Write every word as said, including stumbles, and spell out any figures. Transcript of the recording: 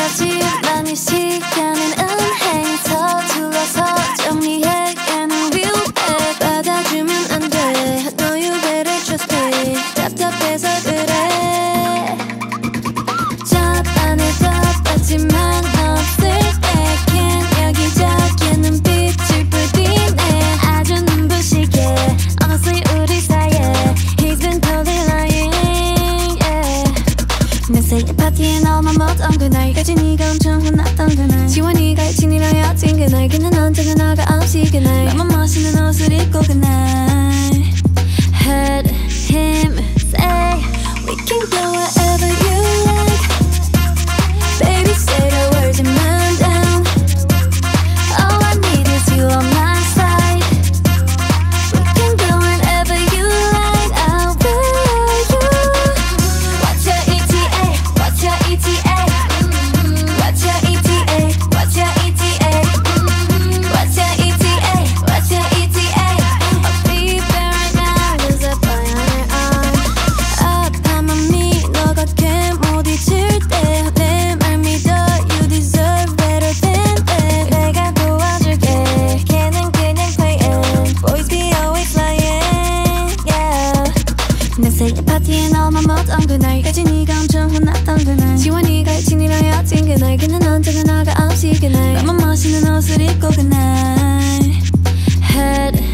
하지만 이 시간은 은행 서툴러서 정리해야는 위험해. 받아주면 안 돼. No you better trust me. 답답해서 그래. 저번에 덮었지만 없을 때겐 여기저기에 눈빛을 뿌리네. 아주 눈부시게 Honestly 우리 사이에 He's been totally lying yeah. 내 생일 파티에 너만 못 온 그날까지 네가 엄청 혼났던 그날 지원이가 일진이랑 여친 그날 그는 언제나 너가 없이 그날 너만 멋있는 옷을 입고 그날 Heard him say We can go wherever you like Baby say the words and man down All I need is you on my side We can go wherever you like I'll be you What's your E T A? What's your E T A? What's your E T A? What's your E T A? What's your E T A? What's your E T A? I'll be there right now There's a boy on her arm 아파 맘이 너 같게 못 잊을 때 내 말 믿어 You deserve better than that 내가 도와줄게 걔는 그냥 playing Boys be always lying yeah. 내 생일 파티에 너만 못 온 그날까지 네가 엄청 혼났던 그날 지원이가 일진이랑 여친 그날 그는 언제나 너가 없이 그날 너만 멋있는 옷을 입고 그날 Head